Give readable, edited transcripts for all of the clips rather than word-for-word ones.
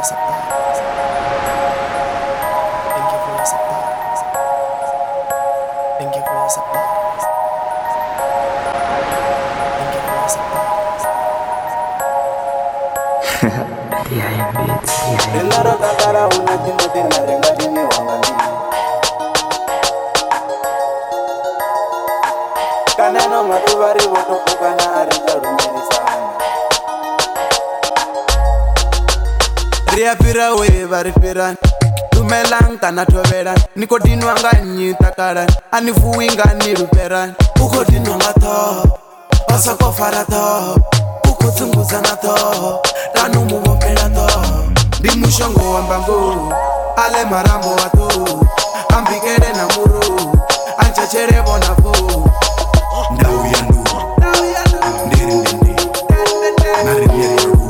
Riapira we varipiran Tumelang tana toveran Nikodino anga nyitakaran Anifuwi ngani ruperan Ukodino nga to Osoko fara to Ukutunguza na to Tanu mubopera to Dimushongo wambangu Ale marambo watu Ambikere na muru Anchachere bonafu Ndau yandu Ndiri ndindi Nari miri yangu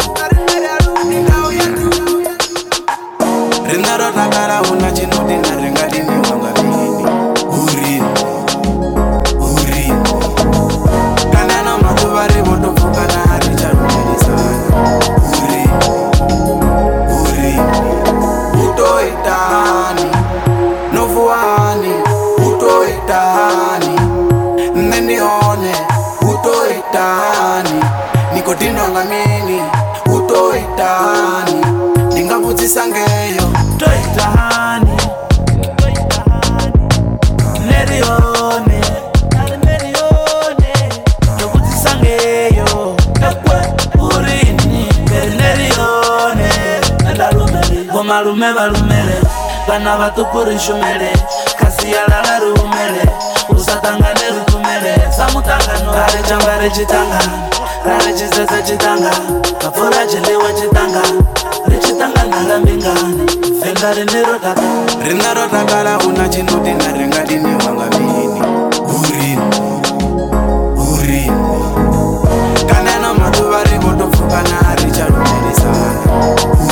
Rinaro takara una chinoti na rengadini wanga mini Uri Kanana matuvari voto fuka na haricha rumeni sana Uri Uto itani Nofuani Uto itani Neni one Uto itani Nikodino wanga mini Uto itani Dinga buti sangeyo Toitahani Nerione Tokuti sangeyo Urini Nerione Gomalume balumele Bana batukuri shumele Kasi yalala rumele Usatangane rutumele Samutangano Kare chambare chitanga Kare chisese chitanga Kafura chelewa chitanga Richitanga nalambingani Fenga rinero taka Rinaro takala una chinoti na rengadini wanga mini Uri Kanena matuvari voto fuka na haricha rumeni sana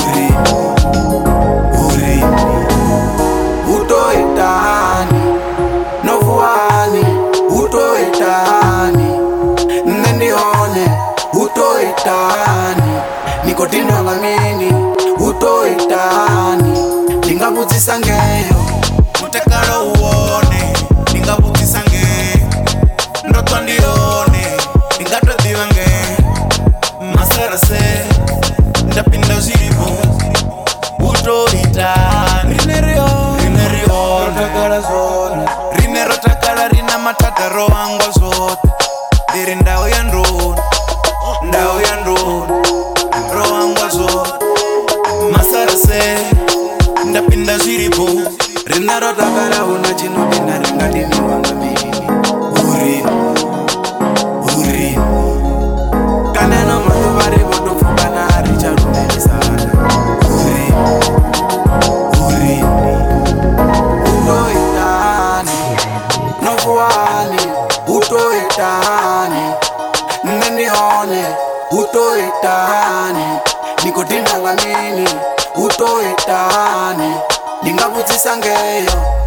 Uri Uto itani Nofuani Uto itani Nendione Uto itani Nikodino wanga mini Uto itani Ndingabutisa ngeyo Mutekalo uone Ndingabutisa ngeyo Ndoto ndione Ndingatodhiva ngeyo Masarase Ndapinda ziripo Uto itani Rinerio Rotakala zone Rinero takala rina matataro anga zote Diri ndao ya ndroni Roangwa zote Masarase Ndapinda ziripo Rinaro takala una chinoti na rengadini wanga mini Uri Kaneno matuvari voto fuka na haricha rumeni sana Uri Uto itani Nofuani Uto itani Nendione Uto itani Nikodino wanga mini Uto itani Ndingabutisa ngeyo